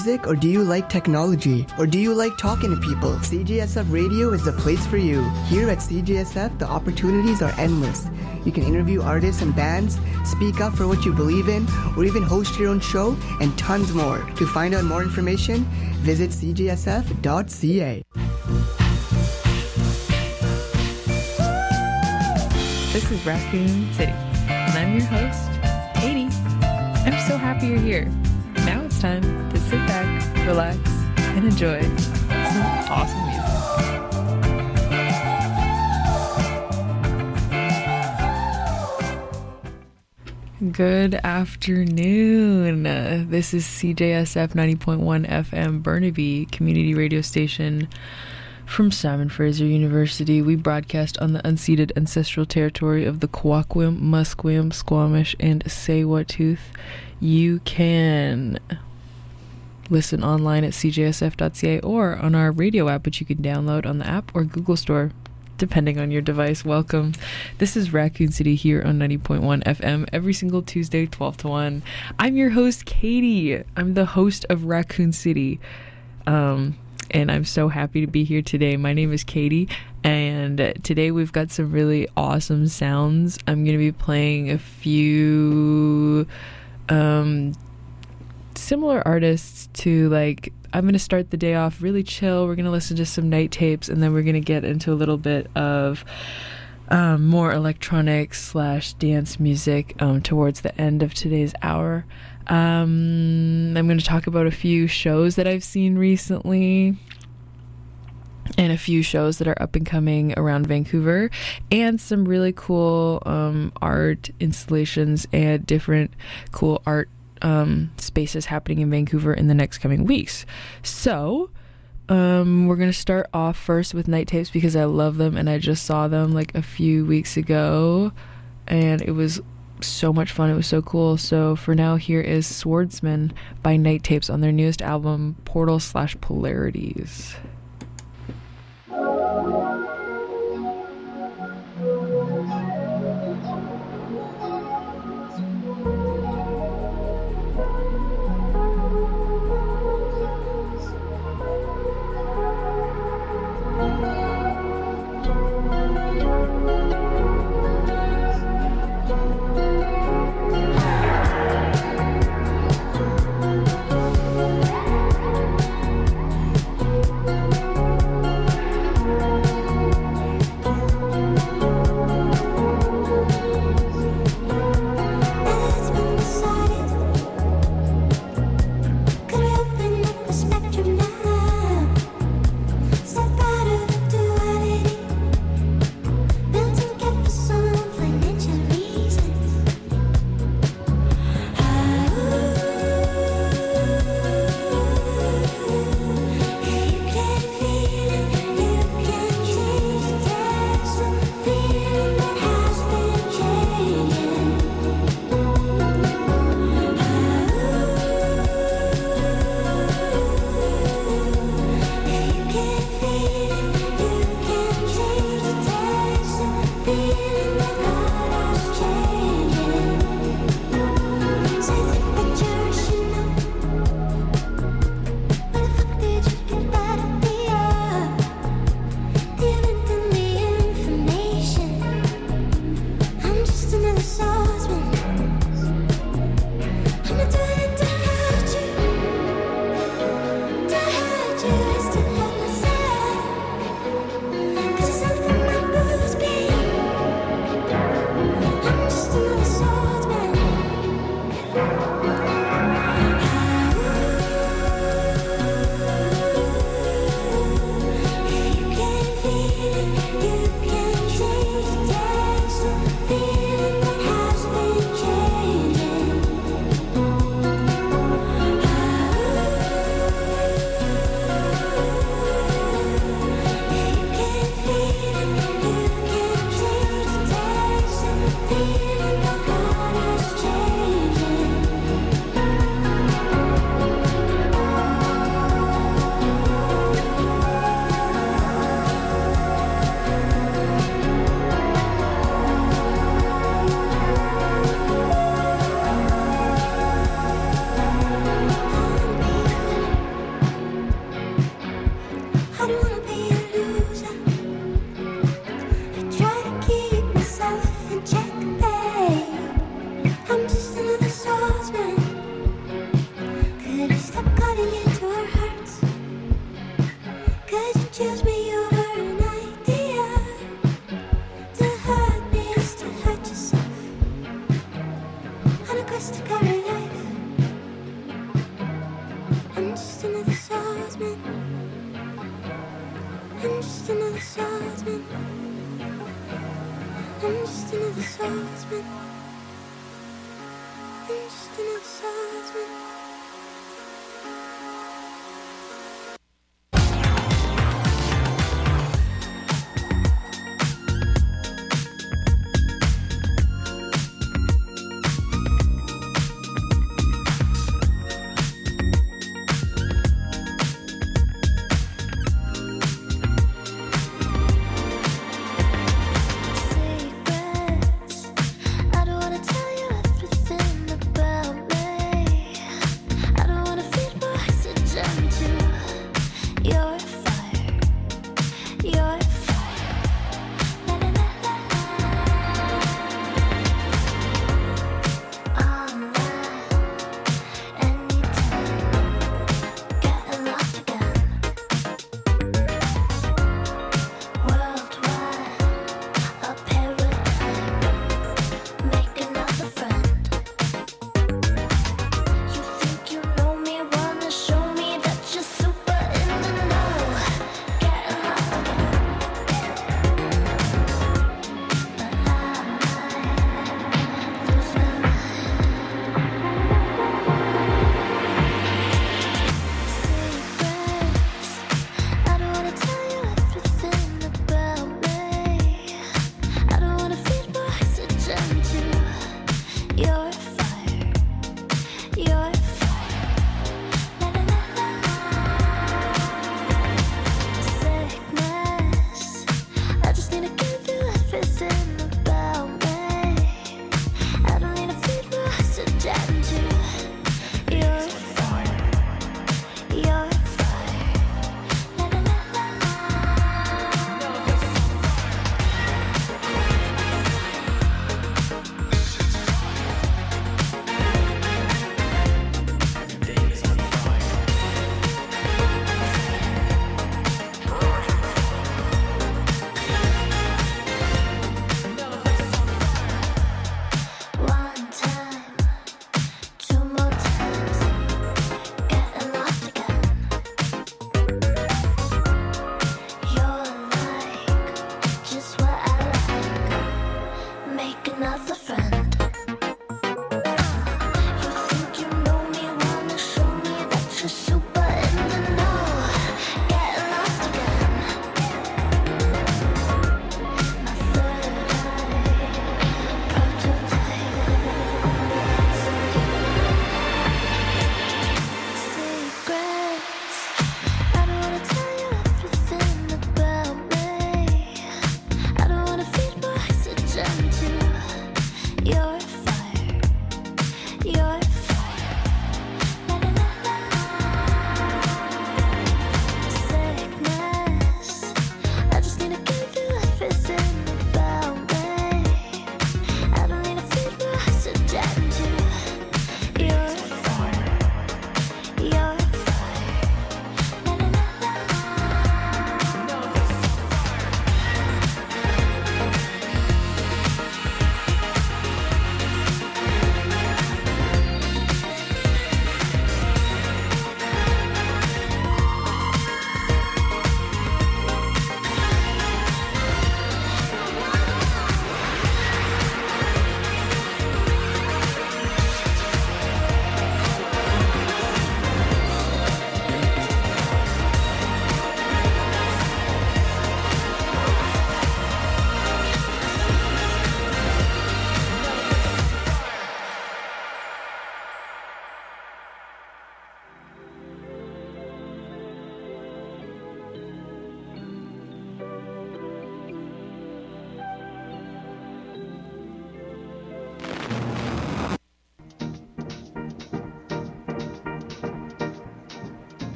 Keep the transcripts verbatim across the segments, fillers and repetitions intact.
Music, or do you like technology? Or do you like talking to people? C J S F Radio is the place for you. Here at C J S F, the opportunities are endless. You can interview artists and bands, speak up for what you believe in, or even host your own show, and tons more. To find out more information, visit c j s f dot c a. This is Raccoon City, and I'm your host, Katie. I'm so happy you're here. Now it's time to sit back, relax, and enjoy some awesome music. Good afternoon. Uh, this is C J S F ninety point one F M Burnaby community radio station from Simon Fraser University. We broadcast on the unceded ancestral territory of the Kwakwam, Musqueam, Squamish, and Tsleil-Waututh. You can listen online at c j s f dot c a or on our radio app, which you can download on the app or Google Store, depending on your device. Welcome. This is Raccoon City here on ninety point one F M every single Tuesday, twelve to one. I'm your host, Katie. I'm the host of Raccoon City. Um, and I'm so happy to be here today. My name is Katie, and today we've got some really awesome sounds. I'm going to be playing a few um, similar artists to, like, I'm going to start the day off really chill. We're going to listen to some night tapes, and then we're going to get into a little bit of um, more electronic slash dance music um, towards the end of today's hour. Um, I'm going to talk about a few shows that I've seen recently and a few shows that are up and coming around Vancouver, and some really cool um, art installations and different cool art um, spaces happening in Vancouver in the next coming weeks. So um, we're going to start off first with night tapes because I love them, and I just saw them like a few weeks ago, and it was so much fun. It was so cool. So for now, here is Swordsman by Night Tapes on their newest album, Portal slash Polarities. Thank I'm just another salesman. I'm just another salesman. I'm just another salesman. I'm just another salesman. Secrets, I don't wanna tell you everything about me.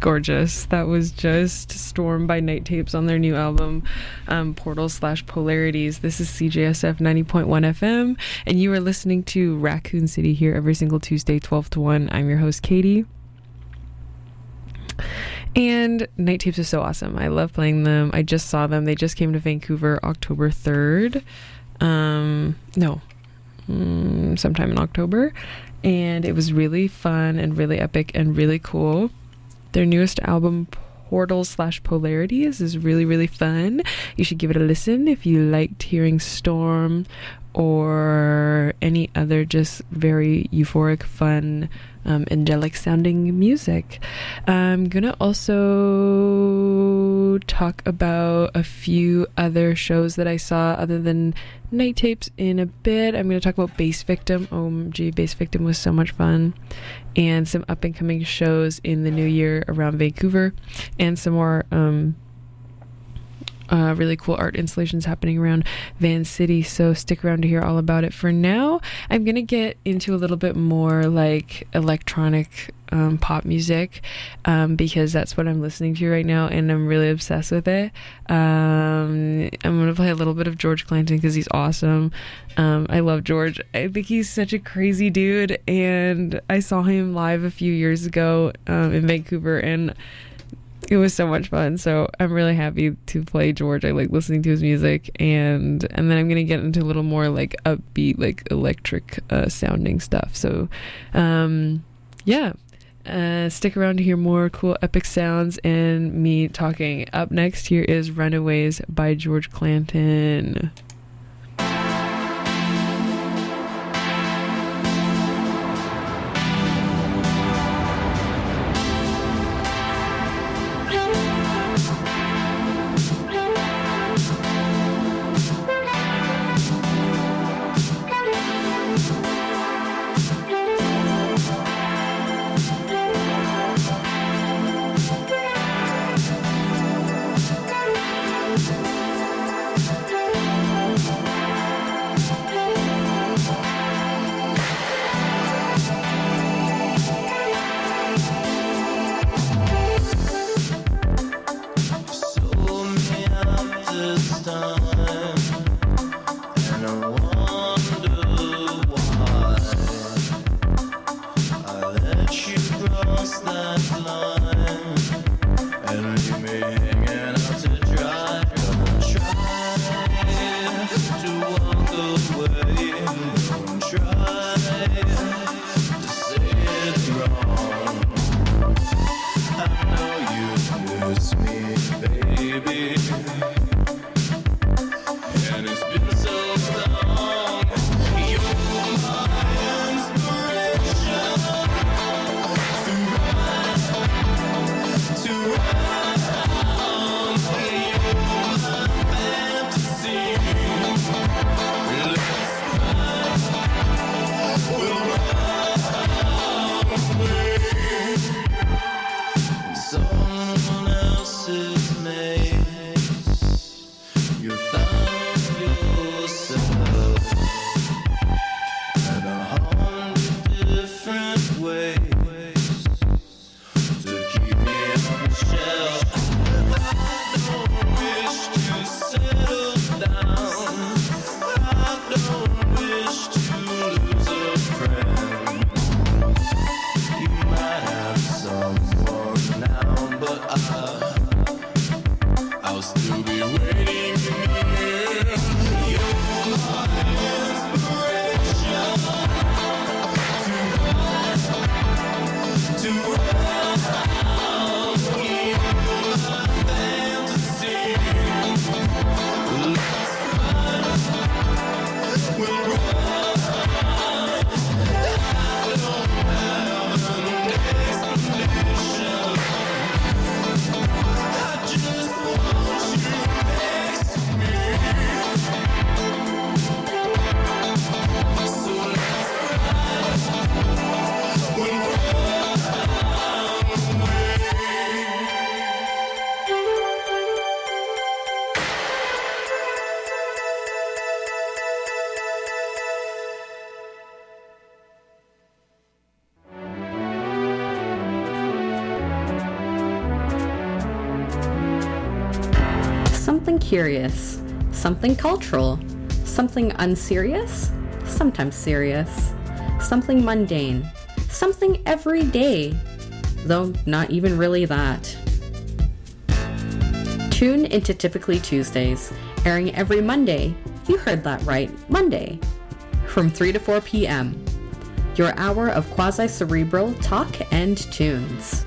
gorgeous. That was just Storm by Night Tapes on their new album, um, Portal slash Polarities. This is C J S F ninety point one F M, and you are listening to Raccoon City here every single Tuesday, twelve to one. I'm your host, Katie. And Night Tapes is so awesome. I love playing them. I just saw them. They just came to Vancouver October third. Um, no, mm, sometime in October. And it was really fun and really epic and really cool. Their newest album, Portal slash Polarities, is really, really fun. You should give it a listen if you liked hearing Storm or any other just very euphoric, fun, um, angelic sounding music. I'm gonna also talk about a few other shows that I saw other than Night Tapes in a bit. I'm gonna talk about Bass Victim. O M G, Bass Victim was so much fun. And some up and coming shows in the new year around Vancouver, and some more um Uh, really cool art installations happening around Van City, so stick around to hear all about it. For now, I'm gonna get into a little bit more like electronic um, pop music, um, because that's what I'm listening to right now, and I'm really obsessed with it. Um, I'm gonna play a little bit of George Clanton because he's awesome. Um, I love George. I think he's such a crazy dude, and I saw him live a few years ago um, in Vancouver, and it was so much fun. So I'm really happy to play George. I like listening to his music, and and then I'm gonna get into a little more like upbeat, like electric uh, sounding stuff. So um yeah, uh stick around to hear more cool epic sounds and me talking. Up next, here is Runaways by George Clanton. Inspiration to run something curious, something cultural, something unserious, sometimes serious, something mundane, something everyday, though not even really that. Tune into Typically Tuesdays, airing every Monday. You heard that right, Monday, from three to four p.m. Your hour of quasi-cerebral talk and tunes.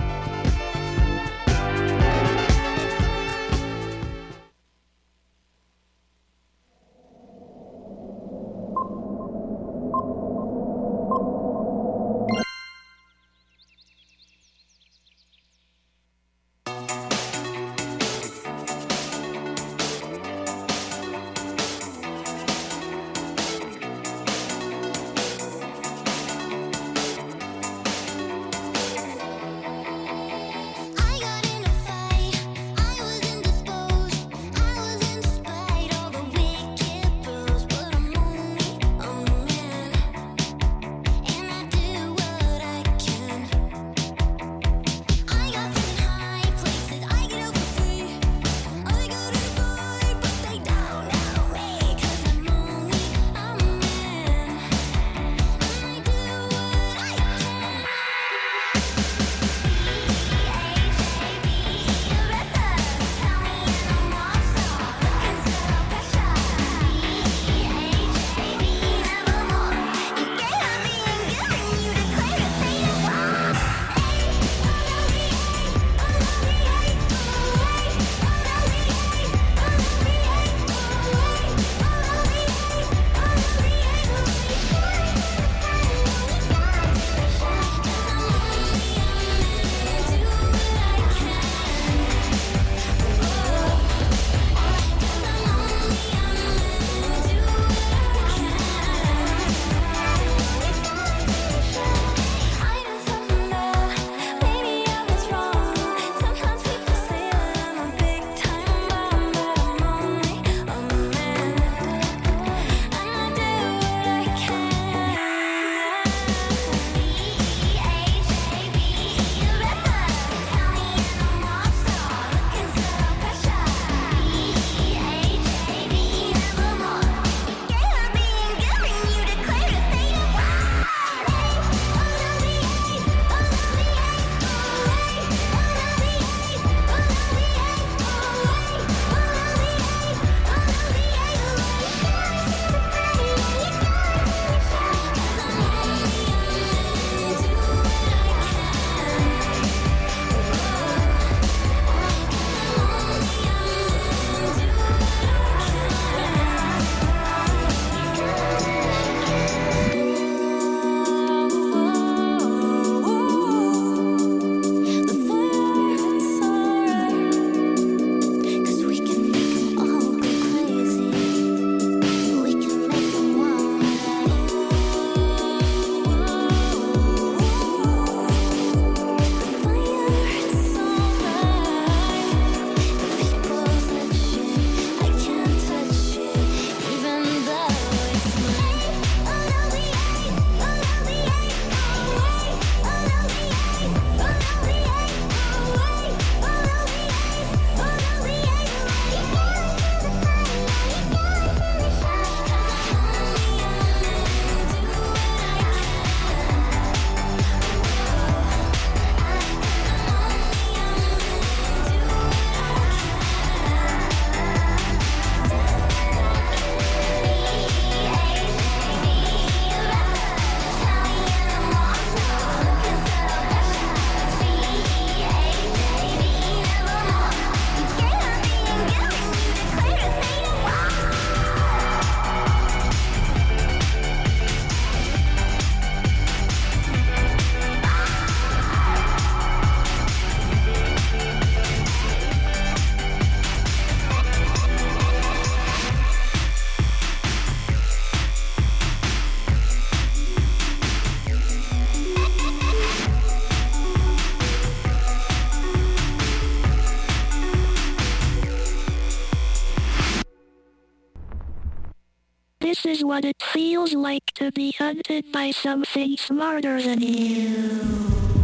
This is what it feels like to be hunted by something smarter than you.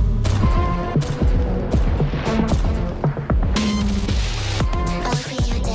I'll be your dad.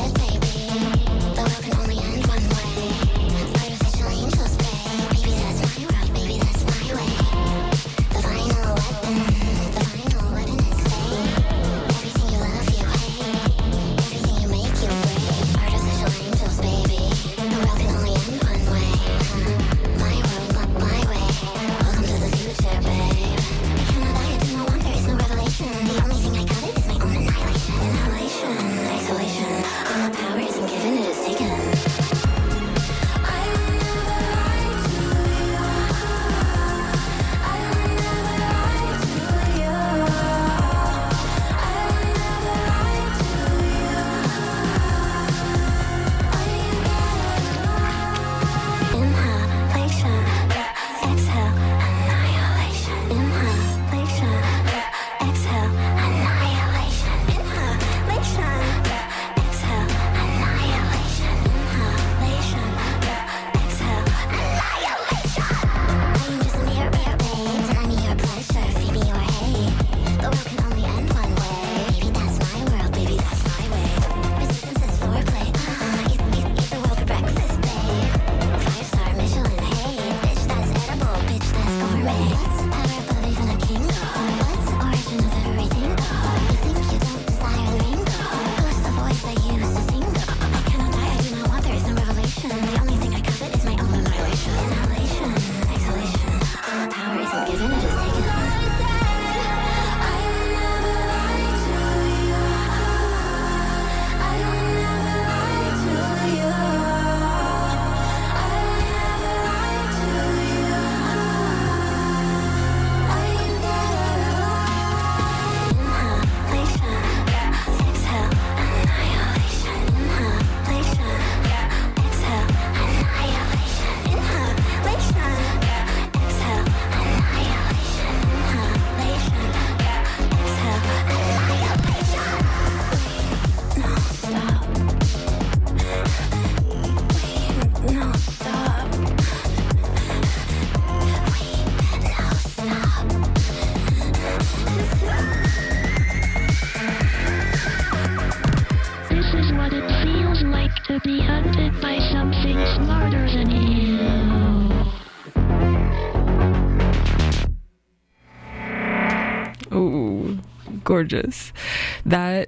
Gorgeous. That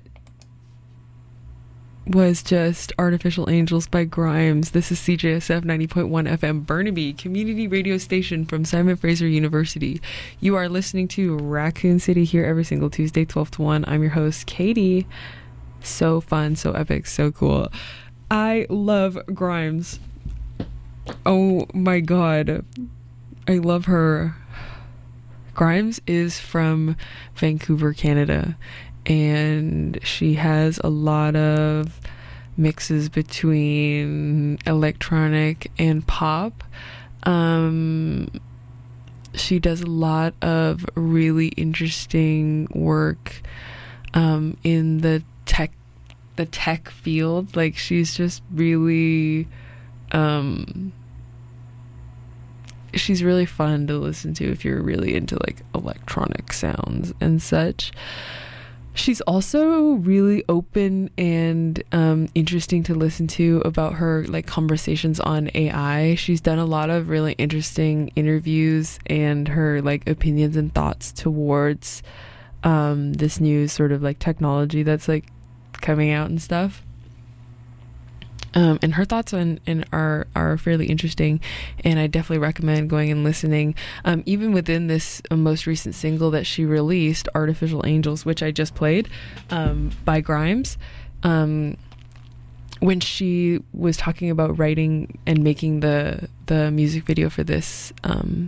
was just Artificial Angels by Grimes. This is C J S F ninety point one F M Burnaby, community radio station from Simon Fraser University. You are listening to Raccoon City here every single Tuesday, twelve to one. I'm your host, Katie. So fun, so epic, so cool. I love Grimes. Oh my god. I love her. Grimes is from Vancouver, Canada, and she has a lot of mixes between electronic and pop. Um, she does a lot of really interesting work um, in the tech, the tech field. Like, she's just really, um, she's really fun to listen to if you're really into like electronic sounds and such. She's also really open and um, interesting to listen to about her like conversations on A I. She's done a lot of really interesting interviews and her like opinions and thoughts towards um, this new sort of like technology that's like coming out and stuff. Um, and her thoughts on and are are fairly interesting, and I definitely recommend going and listening. Um, even within this uh, most recent single that she released, "Artificial Angels," which I just played um, by Grimes, um, when she was talking about writing and making the the music video for this um,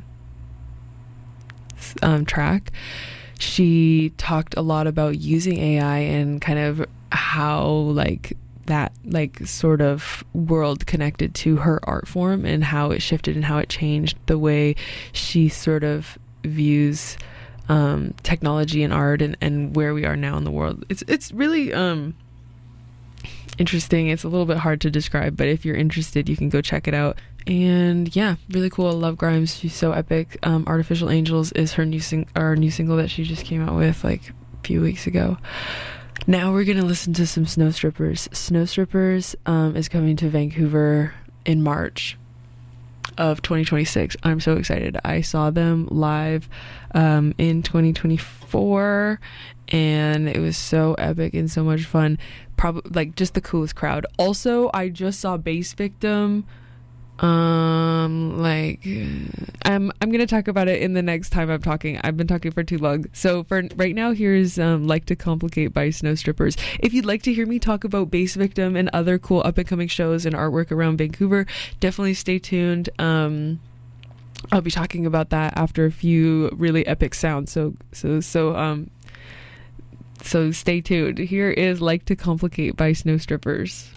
um, track, she talked a lot about using A I and kind of how like that like sort of world connected to her art form and how it shifted and how it changed the way she sort of views um, technology and art and, and where we are now in the world. It's it's really um, interesting. It's a little bit hard to describe, but if you're interested, you can go check it out. And yeah, really cool. I love Grimes. She's so epic. Um, Artificial Angels is her new sing- our new single that she just came out with like a few weeks ago. Now we're going to listen to some Snow Strippers. Snow Strippers um, is coming to Vancouver in March of twenty twenty-six. I'm so excited. I saw them live um, in twenty twenty-four, and it was so epic and so much fun. Probably like just the coolest crowd. Also, I just saw Bass Victim. Um, like, I'm I'm gonna talk about it in the next time I'm talking. I've been talking for too long. So for right now, here's um, Like to Complicate by Snow Strippers. If you'd like to hear me talk about Bass Victim and other cool up and coming shows and artwork around Vancouver, definitely stay tuned. Um, I'll be talking about that after a few really epic sounds. So so so um, so stay tuned. Here is Like to Complicate by Snow Strippers.